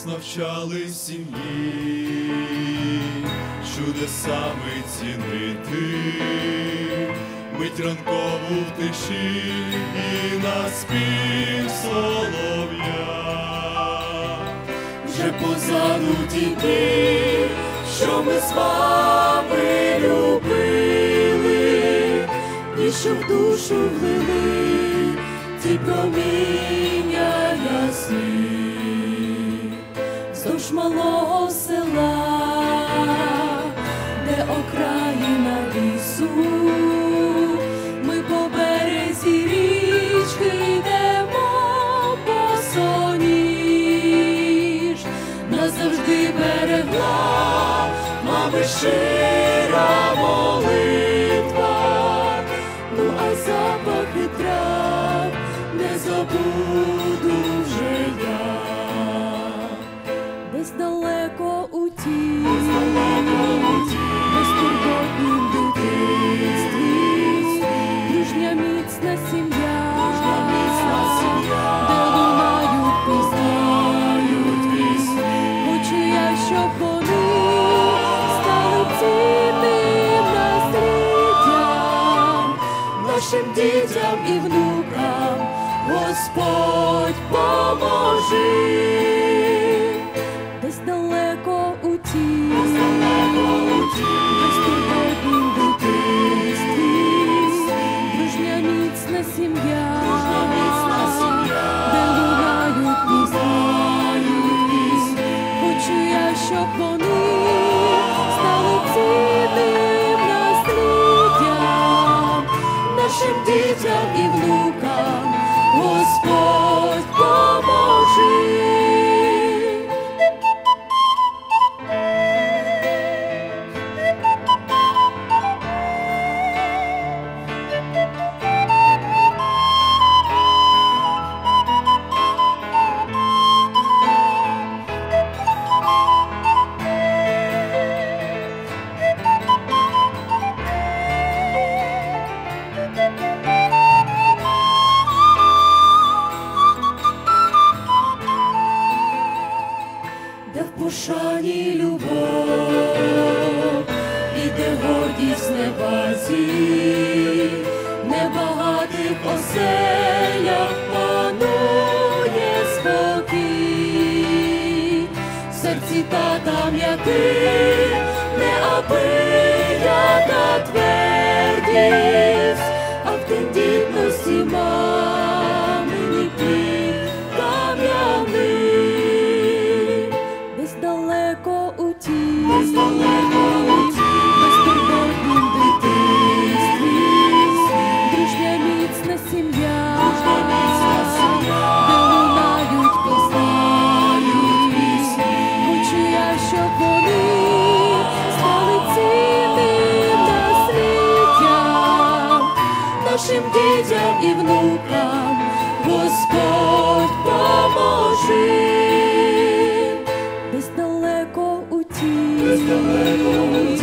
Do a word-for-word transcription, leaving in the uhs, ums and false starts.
навчали в сім'ї чудесами цінити мить ранкову в тиші і на спів солов'я. Вже позаду ті дні, що ми з вами любили, і що в душу влили ті проміння ясні. Вздовж малого села, де окраїна лісу, ми по березі річки йдемо босоніж. Нас завжди берегла мами щира молитва, ну а запахи трав не забуду вже я. Десь далеко у тій, безтурботнім дитинстві, дружня міцна сім'я, де лунають пісні. Хочу я, щоб вони стали цінним насліддям нашим дітям і внукам. Господь поможи. Десь далеко у тій, безтурботнім дитинстві, дружня міцна сім'я, де лунають пісні. Хочу я, щоб вони стали цінним насліддям нашим дітям і внукам. Господь поможи. Де в пошані любов, і де гордість небазі, небагатих оселях панує спокій. В серці тата м'який, неабияка твердість, а в тендітності мамині плід кам'яний. Десь далеко у тій, безтурботнім дитинстві, дружня міцна сім'я, де лунають пісні. Хочу я, щоб вони стали цінним насліддям нашим дітям і внукам. Господь поможи. Десь далеко у тій,